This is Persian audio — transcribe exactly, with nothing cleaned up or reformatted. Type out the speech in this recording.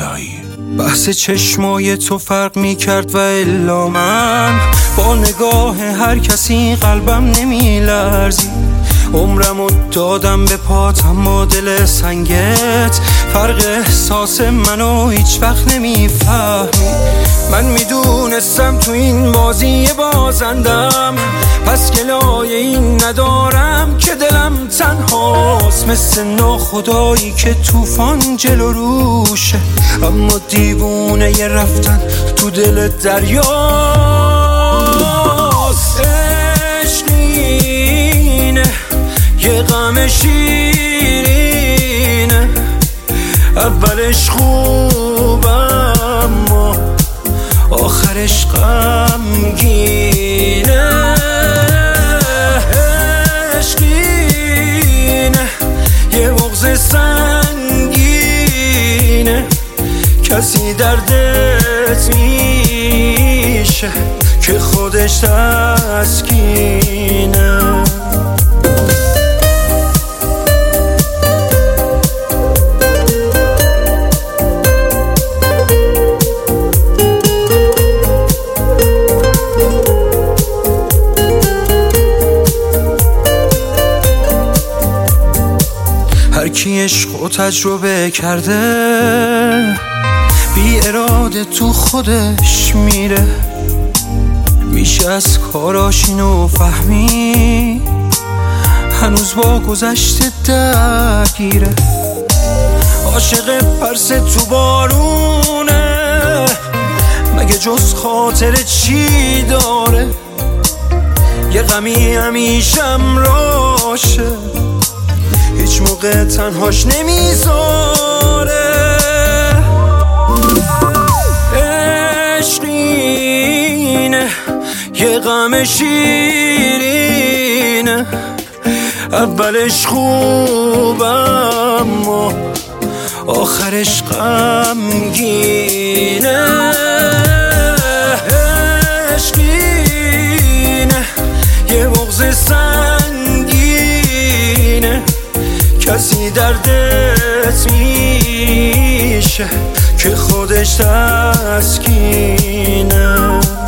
طلایی. بحث چشمای تو فرق می کرد و الا من با نگاه هر کسی قلبم نمی لرزی. عمرمو دادم به پات اما دل سنگت فرق احساس منو هیچ وقت نمی فهمی. من میدونستم تو این بازی بازندم، پس گلای این ندارم که دلم تنهاست، مثل ناخدایی که طوفان جلو روشه اما دیوونه ی رفتن تو دل دریاست. عشقینه یه غم شیرینه، اولش خوب اما آخرش غمگینه. عشقینه یه بغض سنگینه، کسی دردت میشه که خودش تسکینه. هر کی عشق و تجربه کرده بی اراده تو خودش میره، میشه از کاراش اینو فهمی هنوز با گذشته درگیره. عاشق پرس تو بارونه مگه جز خاطر چی داره، یه غمی همیشم راشه هیچ موقع تنهاش نمیذاره. عشقینه یه غم شیرینه، اولش خوب اما آخرش غمگینه. عشقینه یه بغض سنگینه، کسی دردت میشه که خودش تسکینه.